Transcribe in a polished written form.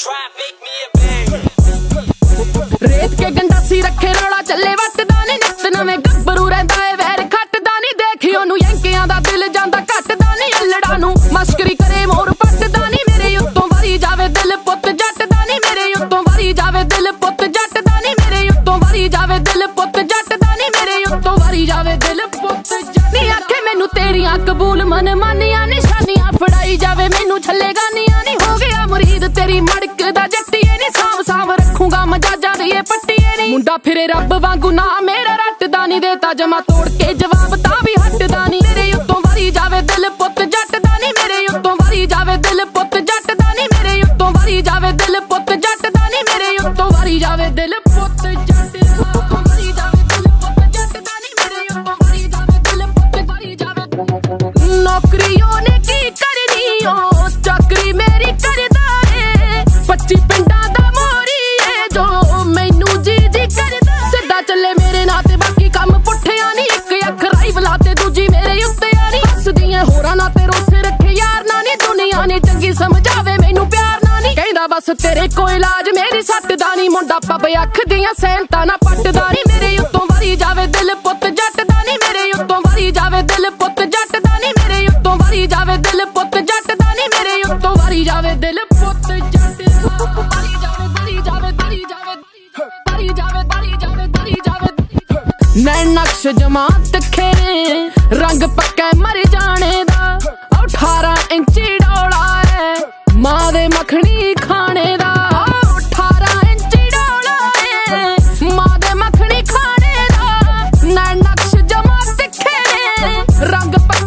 रेत के गंडासी रखे रौला चले वटदा नी नित नवें गब्बरू रहिंदा ए वैर खटदा नी देखी ओनू यंकियां दा दिल जांदा घटदा नी अल्लड़ा नू मस्करी करे मोर पटदा नी मेरे उत्तों वारी जावे दिल पुत जटदा नी मेरे उत्तों वारी जावे दिल पुत जटदा नी मेरे उत्तों वारी जावे दिल पुत जटदा नी मेरे उत्तों वारी जावे दिल पुत नी आखे मैनू तेरियां कबूल मन मानियां निशानियां फड़ाई जावे मैनू छल्लेगा नी हो गया मुरीद तेरी मड़क दा जट्टीए नी साव साव रखूंगा मजाजा दी पट्टीए नी मुंडा फिरे रब वांगू ना मेरा रटदा नी देता जमा तोड़ के जवाब तां भी हटदा नी मेरे उत्तों वारी जावे दिल पुत जटदा नी मेरे उत्तों वारी जावे दिल पुत जटदा नी मेरे उत्तों वारी जावे दिल पुत जटदा नी मेरे उत्तों वारी जावे दिल पुत जटदा वारी जावे दिल पुत जटदा नी मेरे उत्तों वारी जावे दिल पुत वारी जावे नौकरियों ने की करनी ओ चाकरी मेरी करदा ए 25 पिंडां दा मोरी ए जो मैनू जी जी करदा सिद्धा चले मेरे नां ते बाकी काम पुठिया नी एक अख राइव लाते दूजी मेरे उत्ते आनी हसदियां होरां ना ते रोसे रखे यार ना नी दुनिया ने चंगी समझावे मैनू प्यार ना नी कहंदा बस तेरे कोई इलाज मेरी सट दा नी मुंडा पब अख दियां सैनता ना पटदा नी मेरे उत्तों वारी जावे दिल पुत जटदा नी मेरे उत्तों वारी जावे दिल पुत जटदा नी मेरे उत्तों वारी जावे दिल पुत जटदा नी मेरे उत्तों वारी जावे दिल पुत जटदा वारी जावे वारी जावे वारी जावे वारी जावे वारी जावे वारी जावे नैन नक्श जमात खेरे रंग पक्का मर जाने दा 18 इंची डोला है मां दे मखनी खाने दा 18 इंची डोला है मां दे मखनी खाने दा नैन नक्श जमात खेरे रंग